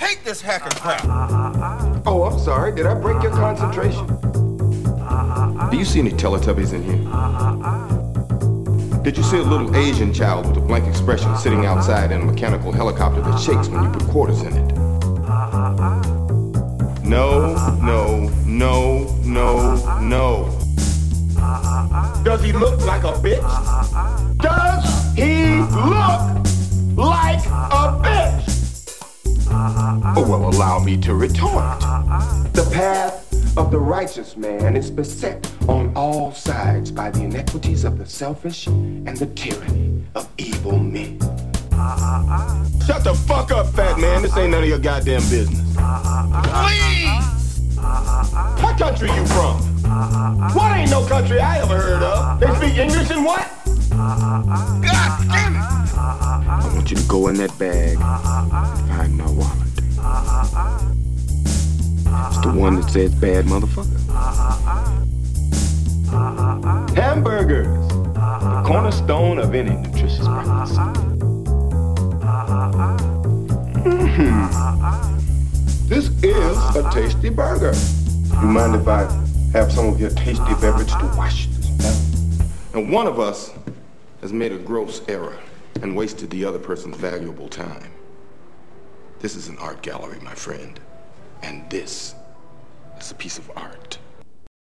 hate this hacking crap. Oh, I'm sorry. Did I break your concentration? Do you see any Teletubbies in here? Did you see a little Asian child with a blank expression sitting outside in a mechanical helicopter that shakes when you put quarters in it? No, no, no, no, no. Does he look like a bitch? Does he look like a bitch? Oh, well, allow me to retort. The path of the righteous man is beset on all sides by the inequities of the selfish and the tyranny of evil men. Shut the fuck up, fat man. This ain't none of your goddamn business. Please! What country you from? What ain't no country I ever heard of? They speak English and what? God damn it! I want you to go in that bag and find my wallet. It's the one that says bad motherfucker. Hamburgers, the cornerstone of any nutritious breakfast. This is a tasty burger. You mind if I have some of your tasty beverage to wash this down? And one of us has made a gross error and wasted the other person's valuable time. This is an art gallery, my friend. And this is a piece of art.